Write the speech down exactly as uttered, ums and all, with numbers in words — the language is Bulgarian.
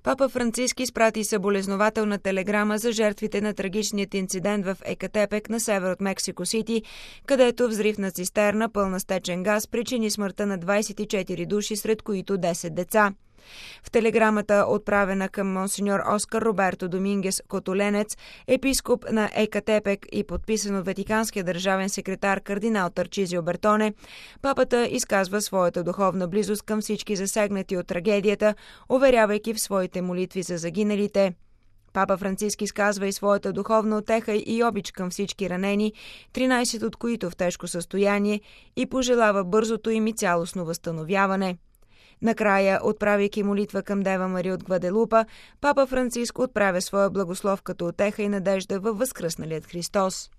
Папа Франциски изпрати съболезнователна телеграма за жертвите на трагичният инцидент в Екатепек на север от Мексико Сити, където взрив на цистерна пълна с течен газ причини смъртта на двадесет и четири души, сред които десет деца. В телеграмата, отправена към монсеньор Оскар Роберто Домингес Котоленец, епископ на Екатепек и подписан от ватиканския държавен секретар кардинал Тарчизио Бертоне, папата изказва своята духовна близост към всички засегнати от трагедията, уверявайки в своите молитви за загиналите. Папа Франциски изказва и своята духовна утеха и обич към всички ранени, тринадесет от които в тежко състояние, и пожелава бързото им и цялостно възстановяване. Накрая, отправяйки молитва към Дева Мария от Гваделупа, папа Франциск отправя своя благослов като утеха и надежда във възкръсналият Христос.